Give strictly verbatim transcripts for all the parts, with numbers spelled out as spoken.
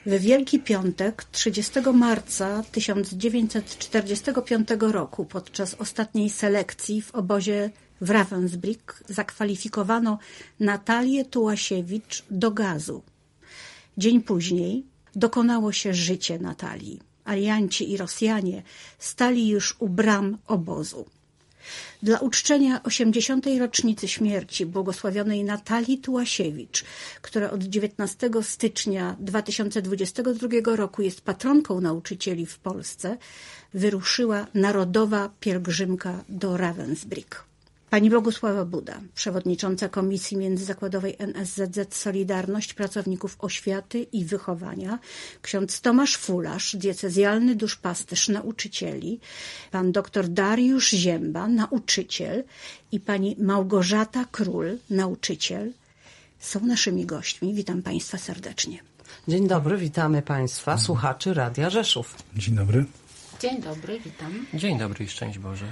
W Wielki Piątek, trzydziestego marca tysiąc dziewięćset czterdziestego piątego roku, podczas ostatniej selekcji w obozie w Ravensbrück zakwalifikowano Natalię Tułasiewicz do gazu. Dzień później dokonało się życie Natalii. Alianci i Rosjanie stali już u bram obozu. Dla uczczenia osiemdziesiątej rocznicy śmierci błogosławionej Natalii Tułasiewicz, która od dziewiętnastego stycznia dwa tysiące dwudziestego drugiego roku jest patronką nauczycieli w Polsce, wyruszyła narodowa pielgrzymka do Ravensbrück. Pani Bogusława Buda, przewodnicząca Komisji Międzyzakładowej N S Z Z Solidarność Pracowników Oświaty i Wychowania, ksiądz Tomasz Fularz, diecezjalny duszpasterz nauczycieli, pan dr Dariusz Zięba, nauczyciel i pani Małgorzata Król, nauczyciel, są naszymi gośćmi. Witam Państwa serdecznie. Dzień dobry, witamy Państwa, słuchaczy Radia Rzeszów. Dzień dobry. Dzień dobry, witam. Dzień dobry i szczęść Boże.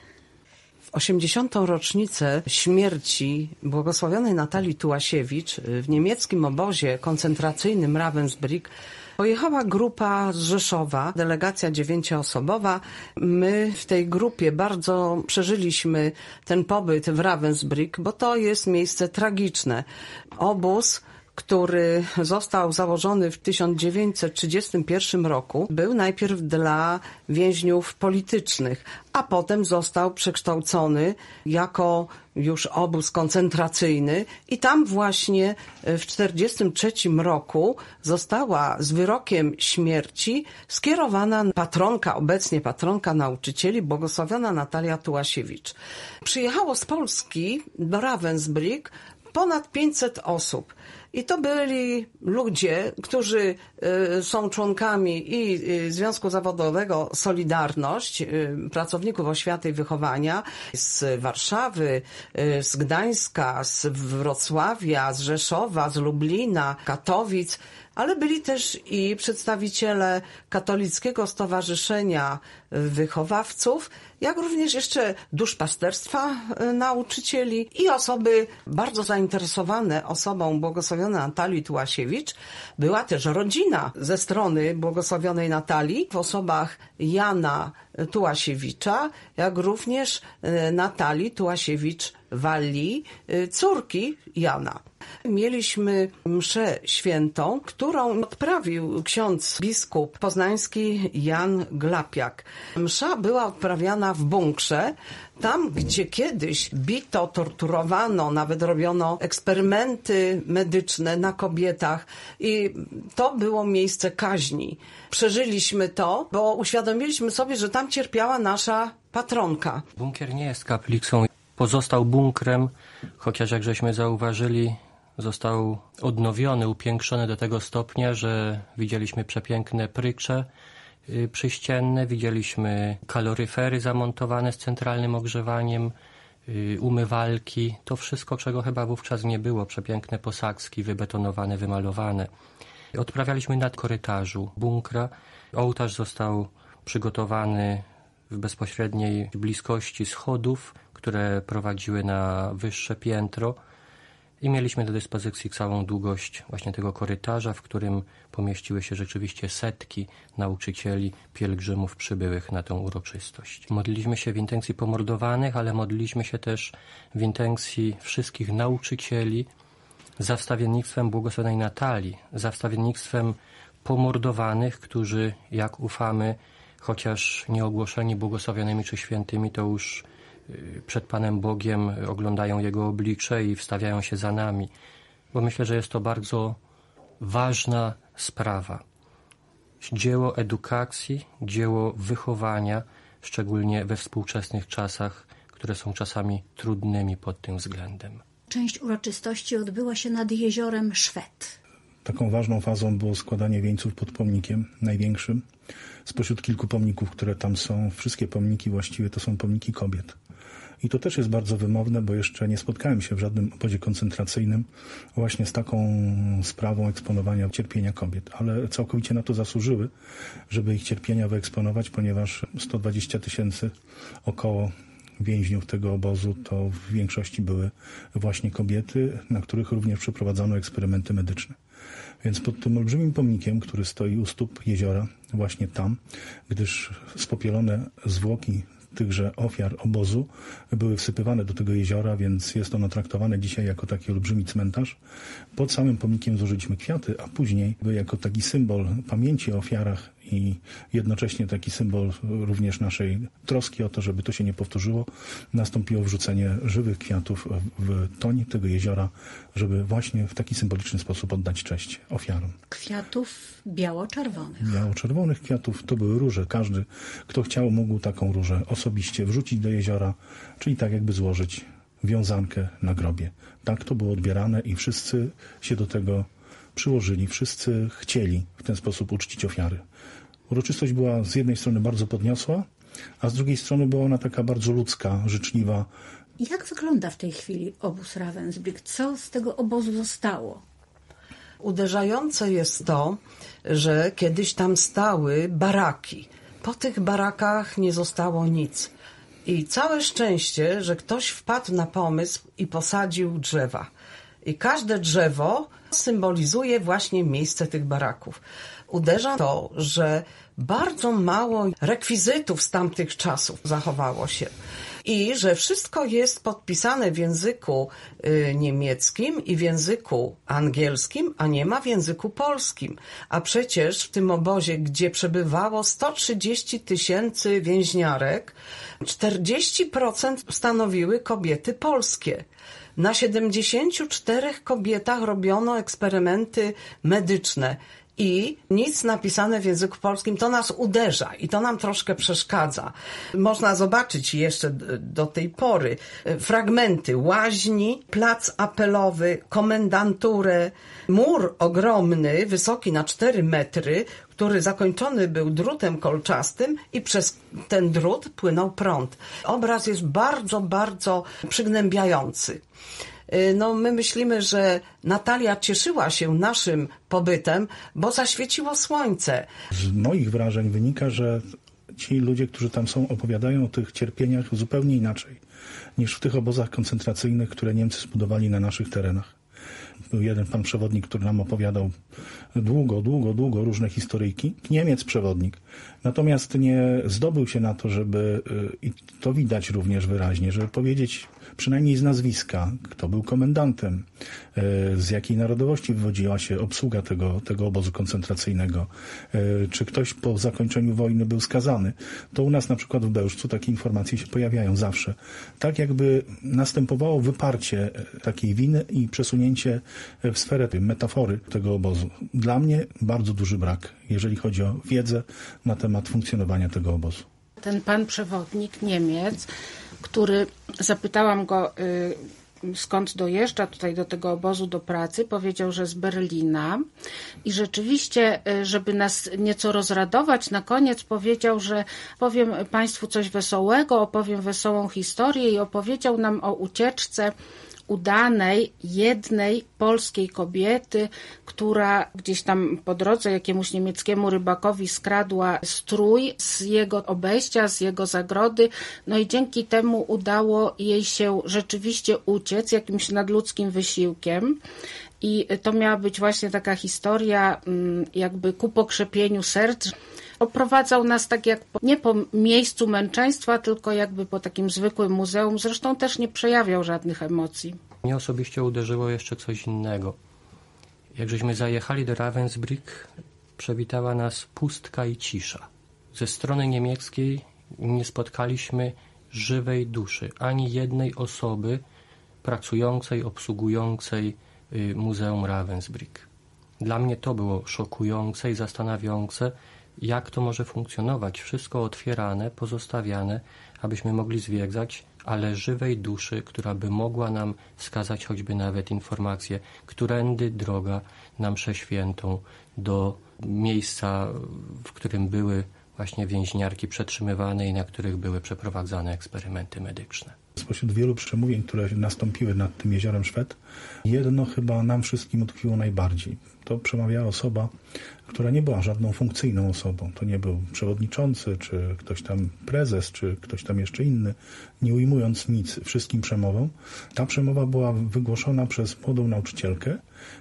W osiemdziesiątą rocznicę śmierci błogosławionej Natalii Tułasiewicz w niemieckim obozie koncentracyjnym Ravensbrück pojechała grupa z Rzeszowa, delegacja dziewięcioosobowa. My w tej grupie bardzo przeżyliśmy ten pobyt w Ravensbrück, bo to jest miejsce tragiczne. Obóz, który został założony w tysiąc dziewięćset trzydziestym pierwszym roku, był najpierw dla więźniów politycznych, a potem został przekształcony jako już obóz koncentracyjny i tam właśnie w tysiąc dziewięćset czterdziestym trzecim roku została z wyrokiem śmierci skierowana patronka, obecnie patronka nauczycieli, błogosławiona Natalia Tułasiewicz. Przyjechało z Polski do Ravensbrück ponad pięćset osób. I to byli ludzie, którzy y, są członkami i y, Związku Zawodowego Solidarność, y, pracowników oświaty i wychowania z Warszawy, y, z Gdańska, z Wrocławia, z Rzeszowa, z Lublina, Katowic, ale byli też i przedstawiciele Katolickiego Stowarzyszenia Wychowawców, jak również jeszcze duszpasterstwa nauczycieli i osoby bardzo zainteresowane osobą błogosławionej Natalii Tułasiewicz. Była też rodzina ze strony błogosławionej Natalii w osobach Jana Tułasiewicza, jak również Natalii Tułasiewicz-Walli, córki Jana. Mieliśmy mszę świętą, którą odprawił ksiądz biskup poznański Jan Glapiak. Msza była odprawiana w bunkrze, tam gdzie kiedyś bito, torturowano, nawet robiono eksperymenty medyczne na kobietach i to było miejsce kaźni. Przeżyliśmy to, bo uświadomiliśmy sobie, że tam cierpiała nasza patronka. Bunkier nie jest kaplicą, pozostał bunkrem, chociaż jak żeśmy zauważyli, został odnowiony, upiększony do tego stopnia, że widzieliśmy przepiękne prycze przyścienne, widzieliśmy kaloryfery zamontowane z centralnym ogrzewaniem, umywalki, to wszystko, czego chyba wówczas nie było, przepiękne posadzki wybetonowane, wymalowane. Odprawialiśmy na korytarzu bunkra, ołtarz został przygotowany w bezpośredniej bliskości schodów, które prowadziły na wyższe piętro. I mieliśmy do dyspozycji całą długość właśnie tego korytarza, w którym pomieściły się rzeczywiście setki nauczycieli, pielgrzymów przybyłych na tę uroczystość. Modliliśmy się w intencji pomordowanych, ale modliliśmy się też w intencji wszystkich nauczycieli za wstawiennictwem błogosławionej Natalii, za wstawiennictwem pomordowanych, którzy, jak ufamy, chociaż nie ogłoszeni błogosławionymi czy świętymi, to już przed Panem Bogiem oglądają Jego oblicze i wstawiają się za nami. Bo myślę, że jest to bardzo ważna sprawa. Dzieło edukacji, dzieło wychowania, szczególnie we współczesnych czasach, które są czasami trudnymi pod tym względem. Część uroczystości odbyła się nad jeziorem Szwed. Taką ważną fazą było składanie wieńców pod pomnikiem największym. Spośród kilku pomników, które tam są, wszystkie pomniki właściwie to są pomniki kobiet. I to też jest bardzo wymowne, bo jeszcze nie spotkałem się w żadnym obozie koncentracyjnym właśnie z taką sprawą eksponowania cierpienia kobiet, ale całkowicie na to zasłużyły, żeby ich cierpienia wyeksponować, ponieważ sto dwadzieścia tysięcy około więźniów tego obozu to w większości były właśnie kobiety, na których również przeprowadzono eksperymenty medyczne. Więc pod tym olbrzymim pomnikiem, który stoi u stóp jeziora, właśnie tam, gdyż spopielone zwłoki tychże ofiar obozu były wsypywane do tego jeziora, więc jest ono traktowane dzisiaj jako taki olbrzymi cmentarz. Pod samym pomnikiem złożyliśmy kwiaty, a później jako taki symbol pamięci o ofiarach i jednocześnie taki symbol również naszej troski o to, żeby to się nie powtórzyło, nastąpiło wrzucenie żywych kwiatów w toń tego jeziora, żeby właśnie w taki symboliczny sposób oddać cześć ofiarom. Kwiatów biało-czerwonych. Biało-czerwonych kwiatów to były róże. Każdy, kto chciał, mógł taką różę osobiście wrzucić do jeziora, czyli tak jakby złożyć wiązankę na grobie. Tak to było odbierane i wszyscy się do tego przyłożyli. Wszyscy chcieli w ten sposób uczcić ofiary. Uroczystość była z jednej strony bardzo podniosła, a z drugiej strony była ona taka bardzo ludzka, życzliwa. Jak wygląda w tej chwili obóz Ravensbrück? Co z tego obozu zostało? Uderzające jest to, że kiedyś tam stały baraki. Po tych barakach nie zostało nic. I całe szczęście, że ktoś wpadł na pomysł i posadził drzewa. I każde drzewo symbolizuje właśnie miejsce tych baraków. Uderza to, że bardzo mało rekwizytów z tamtych czasów zachowało się. I że wszystko jest podpisane w języku y, niemieckim i w języku angielskim, a nie ma w języku polskim. A przecież w tym obozie, gdzie przebywało sto trzydzieści tysięcy więźniarek, czterdzieści procent stanowiły kobiety polskie. Na siedemdziesięciu czterech kobietach robiono eksperymenty medyczne. I nic napisane w języku polskim, to nas uderza i to nam troszkę przeszkadza. Można zobaczyć jeszcze do tej pory fragmenty łaźni, plac apelowy, komendanturę, mur ogromny, wysoki na cztery metry, który zakończony był drutem kolczastym i przez ten drut płynął prąd. Obraz jest bardzo, bardzo przygnębiający. No, my myślimy, że Natalia cieszyła się naszym pobytem, bo zaświeciło słońce. Z moich wrażeń wynika, że ci ludzie, którzy tam są, opowiadają o tych cierpieniach zupełnie inaczej niż w tych obozach koncentracyjnych, które Niemcy zbudowali na naszych terenach. Był jeden pan przewodnik, który nam opowiadał długo, długo, długo różne historyjki. Niemiec przewodnik. Natomiast nie zdobył się na to, żeby, i to widać również wyraźnie, żeby powiedzieć przynajmniej z nazwiska, kto był komendantem, z jakiej narodowości wywodziła się obsługa tego, tego obozu koncentracyjnego, czy ktoś po zakończeniu wojny był skazany. To u nas na przykład w Bełżcu takie informacje się pojawiają zawsze. Tak jakby następowało wyparcie takiej winy i przesunięcie w sferę tej metafory tego obozu. Dla mnie bardzo duży brak, jeżeli chodzi o wiedzę na temat funkcjonowania tego obozu. Ten pan przewodnik, Niemiec, który zapytałam go, y, skąd dojeżdża tutaj do tego obozu do pracy, powiedział, że z Berlina i rzeczywiście, y, żeby nas nieco rozradować, na koniec powiedział, że powiem Państwu coś wesołego, opowiem wesołą historię i opowiedział nam o ucieczce udanej jednej polskiej kobiety, która gdzieś tam po drodze jakiemuś niemieckiemu rybakowi skradła strój z jego obejścia, z jego zagrody, no i dzięki temu udało jej się rzeczywiście uciec jakimś nadludzkim wysiłkiem. I to miała być właśnie taka historia jakby ku pokrzepieniu serc. Oprowadzał nas tak jak po, nie po miejscu męczeństwa, tylko jakby po takim zwykłym muzeum. Zresztą też nie przejawiał żadnych emocji. Mnie osobiście uderzyło jeszcze coś innego. Jak żeśmy zajechali do Ravensbrück, przewitała nas pustka i cisza. Ze strony niemieckiej nie spotkaliśmy żywej duszy, ani jednej osoby pracującej, obsługującej Muzeum Ravensbrück. Dla mnie to było szokujące i zastanawiające, jak to może funkcjonować. Wszystko otwierane, pozostawiane, abyśmy mogli zwiedzać, ale żywej duszy, która by mogła nam wskazać choćby nawet informację, którędy droga na mszę świętą do miejsca, w którym były właśnie więźniarki przetrzymywane i na których były przeprowadzane eksperymenty medyczne. Spośród wielu przemówień, które nastąpiły nad tym jeziorem Szwed, jedno chyba nam wszystkim utkwiło najbardziej. To przemawiała osoba, która nie była żadną funkcyjną osobą. To nie był przewodniczący, czy ktoś tam prezes, czy ktoś tam jeszcze inny, nie ujmując nic wszystkim przemowom. Ta przemowa była wygłoszona przez młodą nauczycielkę,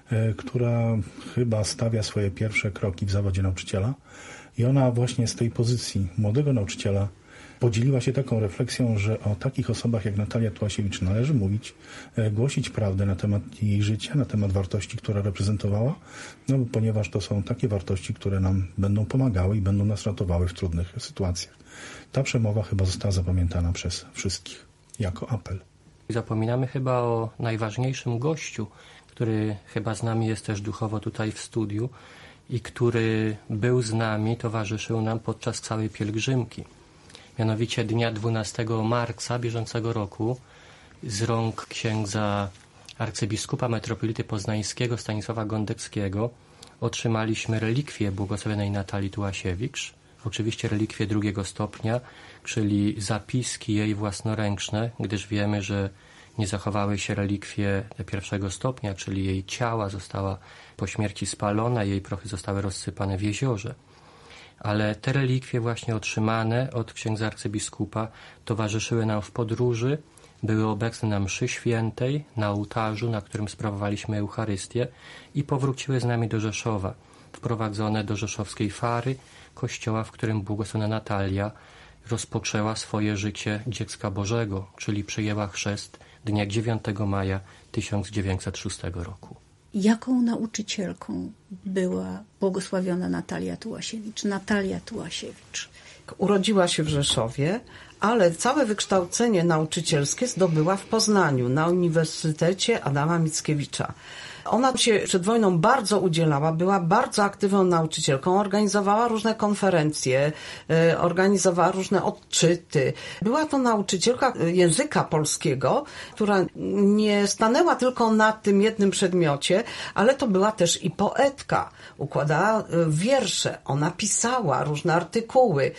która chyba stawia swoje pierwsze kroki w zawodzie nauczyciela i ona właśnie z tej pozycji młodego nauczyciela podzieliła się taką refleksją, że o takich osobach jak Natalia Tułasiewicz należy mówić, głosić prawdę na temat jej życia, na temat wartości, które reprezentowała, no ponieważ to są takie wartości, które nam będą pomagały i będą nas ratowały w trudnych sytuacjach. Ta przemowa chyba została zapamiętana przez wszystkich jako apel. Zapominamy chyba o najważniejszym gościu, który chyba z nami jest też duchowo tutaj w studiu i który był z nami, towarzyszył nam podczas całej pielgrzymki. Mianowicie dnia dwunastego marca bieżącego roku z rąk księdza arcybiskupa metropolity poznańskiego Stanisława Gondeckiego otrzymaliśmy relikwie błogosławionej Natalii Tułasiewicz, oczywiście relikwie drugiego stopnia, czyli zapiski jej własnoręczne, gdyż wiemy, że nie zachowały się relikwie pierwszego stopnia, czyli jej ciała została po śmierci spalona, jej prochy zostały rozsypane w jeziorze. Ale te relikwie właśnie otrzymane od księdza arcybiskupa towarzyszyły nam w podróży, były obecne na mszy świętej, na ołtarzu, na którym sprawowaliśmy Eucharystię i powróciły z nami do Rzeszowa, wprowadzone do rzeszowskiej fary, kościoła, w którym błogosławiona Natalia rozpoczęła swoje życie dziecka Bożego, czyli przyjęła chrzest dnia dziewiątego maja tysiąc dziewięćset szóstego roku. Jaką nauczycielką była błogosławiona Natalia Tułasiewicz? Natalia Tułasiewicz. Urodziła się w Rzeszowie, ale całe wykształcenie nauczycielskie zdobyła w Poznaniu na Uniwersytecie Adama Mickiewicza. Ona się przed wojną bardzo udzielała, była bardzo aktywną nauczycielką, organizowała różne konferencje, organizowała różne odczyty. Była to nauczycielka języka polskiego, która nie stanęła tylko na tym jednym przedmiocie, ale to była też i poetka. Układała wiersze, ona pisała różne artykuły,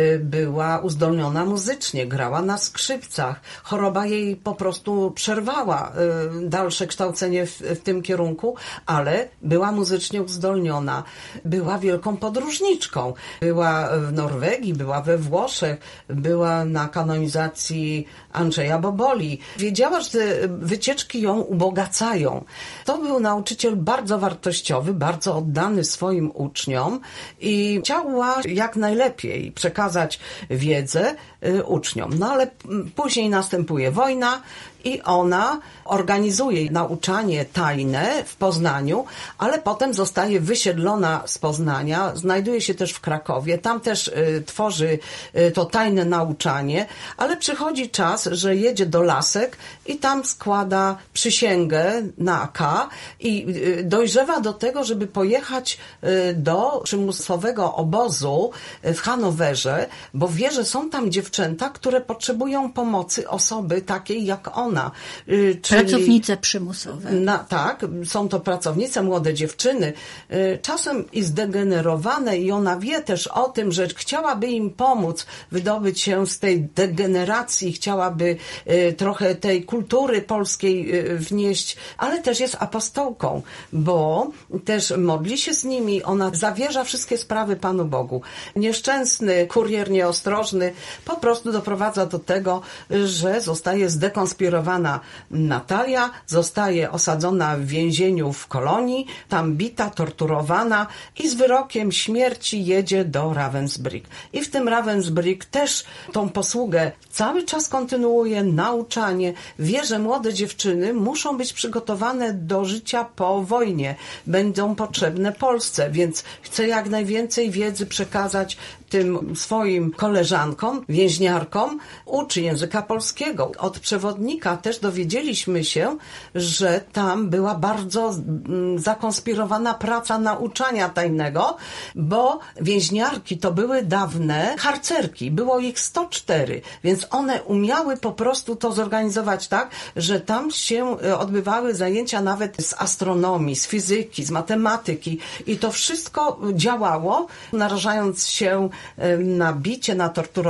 była uzdolniona muzycznie, grała na skrzypcach. Choroba jej po prostu przerwała dalsze kształcenie w, w tym kierunku. Ale była muzycznie uzdolniona, była wielką podróżniczką. Była w Norwegii, była we Włoszech, była na kanonizacji Andrzeja Boboli. Wiedziała, że te wycieczki ją ubogacają. To był nauczyciel bardzo wartościowy, bardzo oddany swoim uczniom i chciała jak najlepiej przekazać wiedzę uczniom. No ale później następuje wojna i ona organizuje nauczanie tajne w Poznaniu, ale potem zostaje wysiedlona z Poznania, znajduje się też w Krakowie, tam też y, tworzy y, to tajne nauczanie, ale przychodzi czas, że jedzie do Lasek i tam składa przysięgę na A K i y, dojrzewa do tego, żeby pojechać y, do przymusowego obozu w Hanowerze, bo wie, że są tam dziewczęta, które potrzebują pomocy osoby takiej jak ona. Y, czyli Pracownice przymusowe. Na, tak, są to pracownice, młode dziewczyny, y, czasem i zdegenerowane i ona wie też o tym, że chciałaby im pomóc wydobyć się z tej degeneracji, chciałaby y, trochę tej kultury polskiej y, wnieść, ale też jest apostołką, bo też modli się z nimi, ona zawierza wszystkie sprawy Panu Bogu. Nieszczęsny kurier nieostrożny po prostu doprowadza do tego, że zostaje zdekonspirowana Natalia, zostaje osadzona w więzieniu w Kolonii, tam bita, torturowana i z wyrokiem śmierci jedzie do Ravensbrück. I w tym Ravensbrück też tą posługę cały czas kontynuuje, nauczanie. Wie, że młode dziewczyny muszą być przygotowane do życia po wojnie. Będą potrzebne Polsce, więc chce jak najwięcej wiedzy przekazać tym swoim koleżankom, więźniarkom, uczy języka polskiego. Od przewodnika też dowiedzieliśmy się, że tam była bardzo zakonspirowana praca nauczania tajnego, bo więźniarki to były dawne harcerki. Było ich sto cztery, więc one umiały po prostu to zorganizować tak, że tam się odbywały zajęcia nawet z astronomii, z fizyki, z matematyki i to wszystko działało, narażając się na bicie, na torturowanie,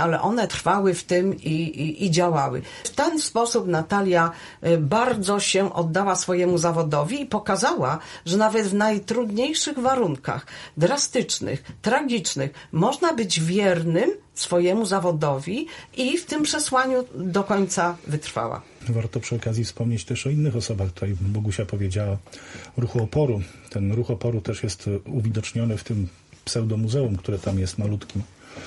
ale one trwały w tym i, i, i działały. W ten sposób Natalia bardzo się oddała swojemu zawodowi i pokazała, że nawet w najtrudniejszych warunkach, drastycznych, tragicznych, można być wiernym swojemu zawodowi i w tym przesłaniu do końca wytrwała. Warto przy okazji wspomnieć też o innych osobach. Tutaj Bogusia powiedziała o ruchu oporu. Ten ruch oporu też jest uwidoczniony w tym pseudomuzeum, które tam jest malutkim.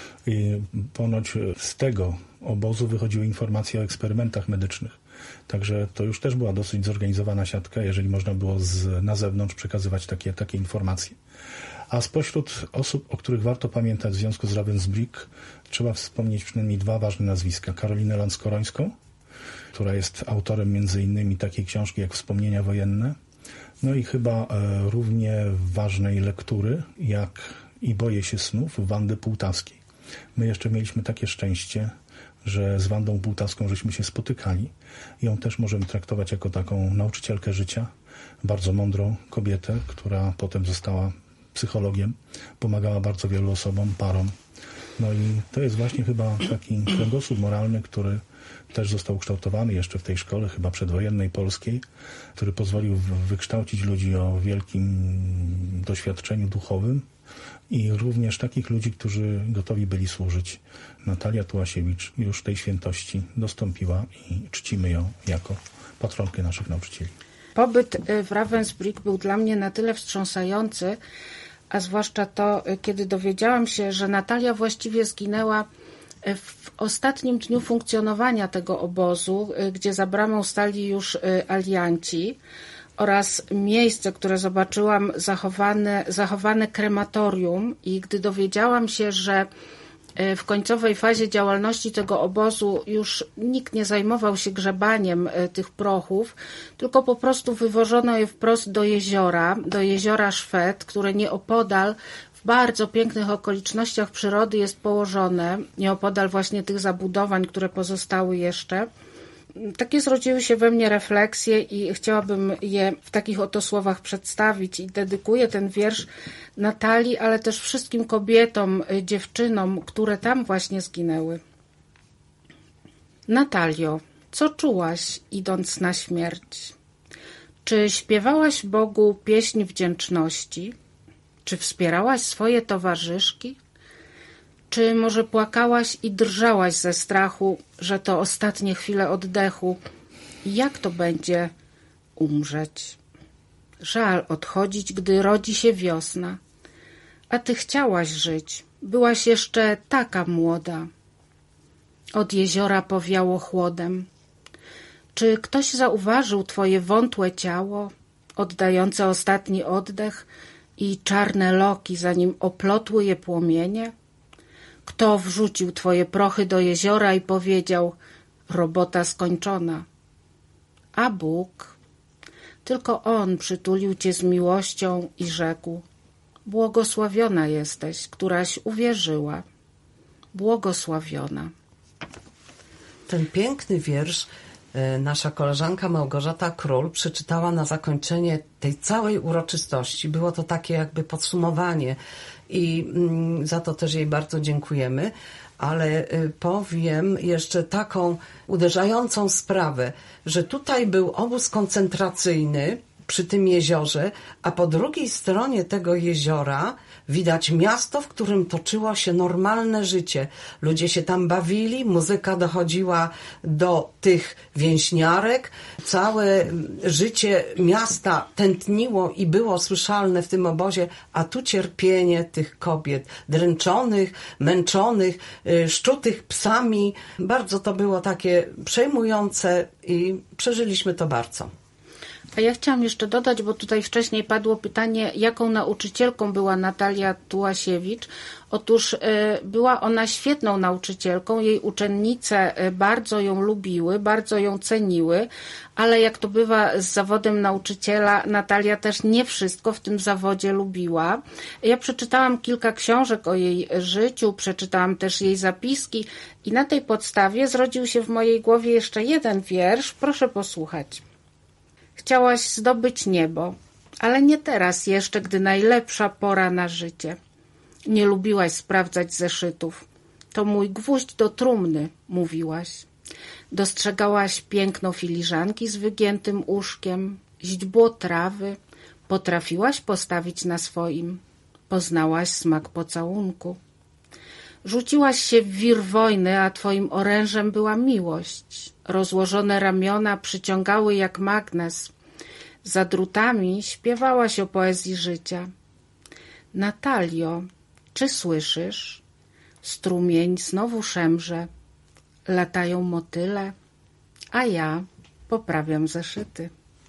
I ponoć z tego obozu wychodziły informacje o eksperymentach medycznych. Także to już też była dosyć zorganizowana siatka, jeżeli można było z, na zewnątrz przekazywać takie, takie informacje. A spośród osób, o których warto pamiętać w związku z Ravensbrück, trzeba wspomnieć przynajmniej dwa ważne nazwiska. Karolinę Lanskorońską, która jest autorem między innymi takiej książki jak Wspomnienia wojenne. No i chyba e, równie ważnej lektury jak I boję się snów Wandy Półtawskiej. My jeszcze mieliśmy takie szczęście, że z Wandą Półtawską żeśmy się spotykali. Ją też możemy traktować jako taką nauczycielkę życia, bardzo mądrą kobietę, która potem została psychologiem, pomagała bardzo wielu osobom, parom. No i to jest właśnie chyba taki kręgosłup moralny, który też został ukształtowany jeszcze w tej szkole, chyba przedwojennej polskiej, który pozwolił wykształcić ludzi o wielkim doświadczeniu duchowym i również takich ludzi, którzy gotowi byli służyć. Natalia Tułasiewicz już tej świętości dostąpiła i czcimy ją jako patronkę naszych nauczycieli. Pobyt w Ravensbrück był dla mnie na tyle wstrząsający, a zwłaszcza to, kiedy dowiedziałam się, że Natalia właściwie zginęła w ostatnim dniu funkcjonowania tego obozu, gdzie za bramą stali już alianci, oraz miejsce, które zobaczyłam, zachowane, zachowane krematorium, i gdy dowiedziałam się, że w końcowej fazie działalności tego obozu już nikt nie zajmował się grzebaniem tych prochów, tylko po prostu wywożono je wprost do jeziora, do jeziora Szwed, które nieopodal w bardzo pięknych okolicznościach przyrody jest położone, nieopodal właśnie tych zabudowań, które pozostały jeszcze. Takie zrodziły się we mnie refleksje i chciałabym je w takich oto słowach przedstawić i dedykuję ten wiersz Natalii, ale też wszystkim kobietom, dziewczynom, które tam właśnie zginęły. Natalio, co czułaś, idąc na śmierć? Czy śpiewałaś Bogu pieśń wdzięczności? Czy wspierałaś swoje towarzyszki? Czy może płakałaś i drżałaś ze strachu, że to ostatnie chwile oddechu? Jak to będzie umrzeć? Żal odchodzić, gdy rodzi się wiosna. A ty chciałaś żyć, byłaś jeszcze taka młoda. Od jeziora powiało chłodem. Czy ktoś zauważył twoje wątłe ciało, oddające ostatni oddech i czarne loki, zanim oplotły je płomienie? Kto wrzucił twoje prochy do jeziora i powiedział: robota skończona? A Bóg, tylko On przytulił cię z miłością i rzekł: błogosławiona jesteś, któraś uwierzyła. Błogosławiona. Ten piękny wiersz nasza koleżanka Małgorzata Król przeczytała na zakończenie tej całej uroczystości. Było to takie jakby podsumowanie i za to też jej bardzo dziękujemy. Ale powiem jeszcze taką uderzającą sprawę, że tutaj był obóz koncentracyjny przy tym jeziorze, a po drugiej stronie tego jeziora widać miasto, w którym toczyło się normalne życie. Ludzie się tam bawili, muzyka dochodziła do tych więźniarek. Całe życie miasta tętniło i było słyszalne w tym obozie, a tu cierpienie tych kobiet, dręczonych, męczonych, szczutych psami. Bardzo to było takie przejmujące i przeżyliśmy to bardzo. A ja chciałam jeszcze dodać, bo tutaj wcześniej padło pytanie, jaką nauczycielką była Natalia Tułasiewicz. Otóż y, była ona świetną nauczycielką, jej uczennice y, bardzo ją lubiły, bardzo ją ceniły, ale jak to bywa z zawodem nauczyciela, Natalia też nie wszystko w tym zawodzie lubiła. Ja przeczytałam kilka książek o jej życiu, przeczytałam też jej zapiski i na tej podstawie zrodził się w mojej głowie jeszcze jeden wiersz. Proszę posłuchać. Chciałaś zdobyć niebo, ale nie teraz jeszcze, gdy najlepsza pora na życie. Nie lubiłaś sprawdzać zeszytów. to mój gwóźdź do trumny, mówiłaś. Dostrzegałaś piękno filiżanki z wygiętym uszkiem, źdźbło trawy, potrafiłaś postawić na swoim, poznałaś smak pocałunku. Rzuciłaś się w wir wojny, a twoim orężem była miłość. Rozłożone ramiona przyciągały jak magnes. Za drutami śpiewałaś o poezji życia. Natalio, czy słyszysz? Strumień znowu szemrze. Latają motyle, a ja poprawiam zeszyty.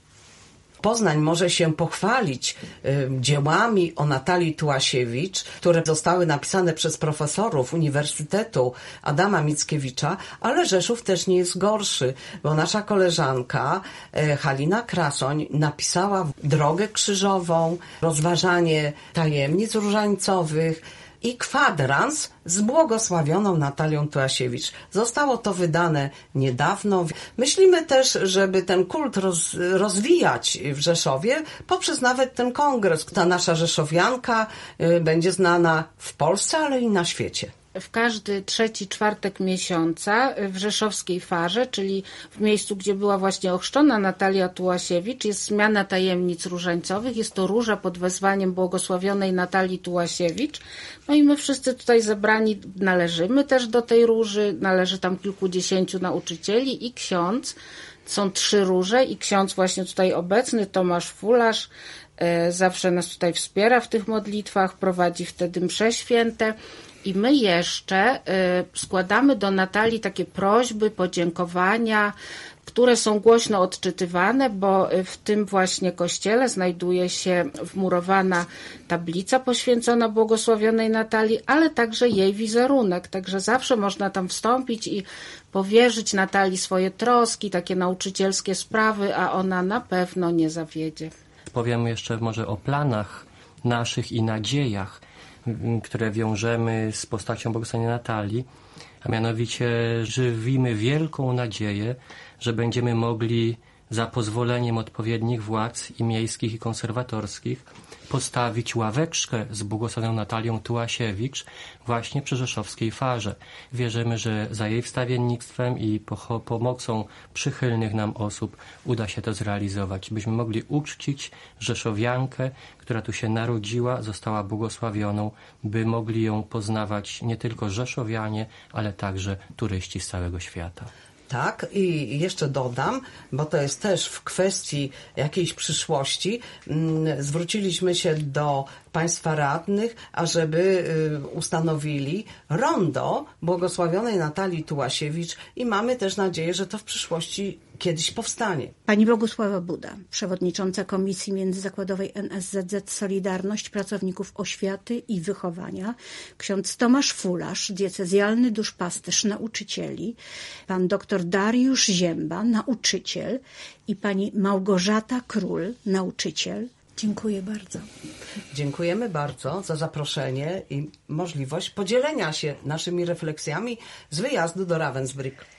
Poznań może się pochwalić y, dziełami o Natalii Tułasiewicz, które zostały napisane przez profesorów Uniwersytetu Adama Mickiewicza, ale Rzeszów też nie jest gorszy, bo nasza koleżanka y, Halina Krasoń napisała Drogę Krzyżową, Rozważanie tajemnic różańcowych i kwadrans z błogosławioną Natalią Tułasiewicz. Zostało to wydane niedawno. Myślimy też, żeby ten kult roz, rozwijać w Rzeszowie poprzez nawet ten kongres. Ta nasza rzeszowianka y, będzie znana w Polsce, ale i na świecie. W każdy trzeci czwartek miesiąca w rzeszowskiej Farze, czyli w miejscu, gdzie była właśnie ochrzczona Natalia Tułasiewicz, jest zmiana tajemnic różańcowych. Jest to róża pod wezwaniem błogosławionej Natalii Tułasiewicz. No i my wszyscy tutaj zebrani należymy też do tej róży. Należy tam kilkudziesięciu nauczycieli i ksiądz. Są trzy róże i ksiądz właśnie tutaj obecny, Tomasz Fularz, e, zawsze nas tutaj wspiera w tych modlitwach, prowadzi wtedy msze święte. I my jeszcze y, składamy do Natalii takie prośby, podziękowania, które są głośno odczytywane, bo w tym właśnie kościele znajduje się wmurowana tablica poświęcona błogosławionej Natalii, ale także jej wizerunek. Także zawsze można tam wstąpić i powierzyć Natalii swoje troski, takie nauczycielskie sprawy, a ona na pewno nie zawiedzie. Powiem jeszcze może o planach naszych i nadziejach, które wiążemy z postacią błogosławionej Natalii, a mianowicie żywimy wielką nadzieję, że będziemy mogli za pozwoleniem odpowiednich władz i miejskich, i konserwatorskich postawić ławeczkę z błogosławioną Natalią Tułasiewicz właśnie przy rzeszowskiej Farze. Wierzymy, że za jej wstawiennictwem i pomocą przychylnych nam osób uda się to zrealizować, byśmy mogli uczcić rzeszowiankę, która tu się narodziła, została błogosławioną, by mogli ją poznawać nie tylko rzeszowianie, ale także turyści z całego świata. Tak, i jeszcze dodam, bo to jest też w kwestii jakiejś przyszłości, zwróciliśmy się do państwa radnych, ażeby ustanowili rondo błogosławionej Natalii Tułasiewicz i mamy też nadzieję, że to w przyszłości kiedyś powstanie. Pani Bogusława Buda, przewodnicząca Komisji Międzyzakładowej N S Z Z Solidarność Pracowników Oświaty i Wychowania, ksiądz Tomasz Fularz, diecezjalny duszpasterz nauczycieli, pan dr Dariusz Zięba, nauczyciel i pani Małgorzata Król, nauczyciel. Dziękuję bardzo. Dziękujemy bardzo za zaproszenie i możliwość podzielenia się naszymi refleksjami z wyjazdu do Ravensbrück.